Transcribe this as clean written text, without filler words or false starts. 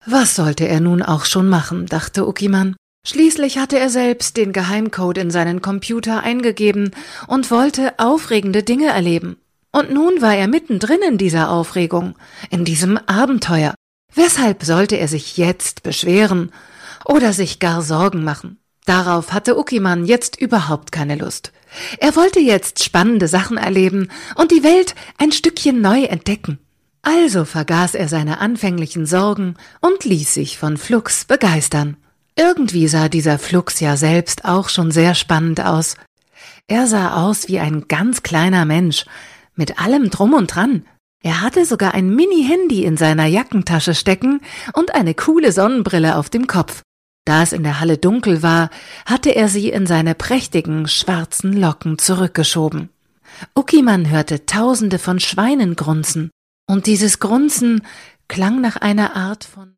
Was sollte er nun auch schon machen, dachte Ukiman. Schließlich hatte er selbst den Geheimcode in seinen Computer eingegeben und wollte aufregende Dinge erleben. Und nun war er mittendrin in dieser Aufregung, in diesem Abenteuer. Weshalb sollte er sich jetzt beschweren oder sich gar Sorgen machen? Darauf hatte Ukiman jetzt überhaupt keine Lust. Er wollte jetzt spannende Sachen erleben und die Welt ein Stückchen neu entdecken. Also vergaß er seine anfänglichen Sorgen und ließ sich von Flux begeistern. Irgendwie sah dieser Flux ja selbst auch schon sehr spannend aus. Er sah aus wie ein ganz kleiner Mensch, mit allem Drum und Dran. Er hatte sogar ein Mini-Handy in seiner Jackentasche stecken und eine coole Sonnenbrille auf dem Kopf. Da es in der Halle dunkel war, hatte er sie in seine prächtigen, schwarzen Locken zurückgeschoben. Ukiman hörte Tausende von Schweinen grunzen, und dieses Grunzen klang nach einer Art von